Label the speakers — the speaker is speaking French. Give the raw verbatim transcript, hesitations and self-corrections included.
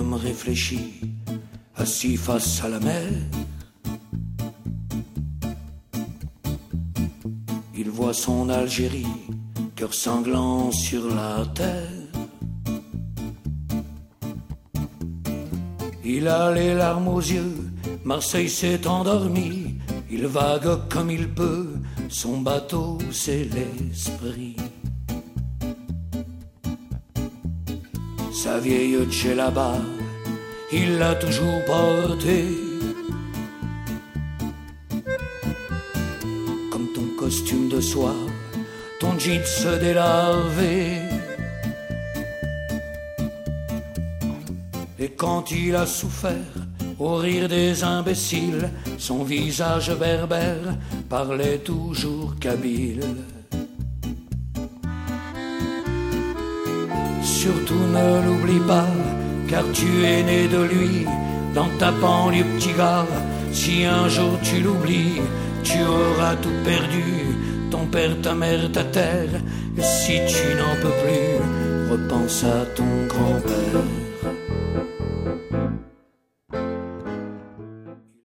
Speaker 1: homme réfléchi, assis face à la mer. Il voit son Algérie, cœur sanglant sur la terre. Il a les larmes aux yeux, Marseille s'est endormi. Il vague comme il peut, son bateau c'est l'esprit. Sa vieille djellaba, il l'a toujours portée. Comme ton costume de soie, ton jeans délavé. Et quand il a souffert, au rire des imbéciles, son visage berbère parlait toujours kabyle. Surtout ne l'oublie pas, car tu es né de lui, dans ta banlieue petit gars. Si un jour tu l'oublies, tu auras tout perdu, ton père, ta mère, ta terre. Et si tu n'en peux plus, repense à ton grand-père.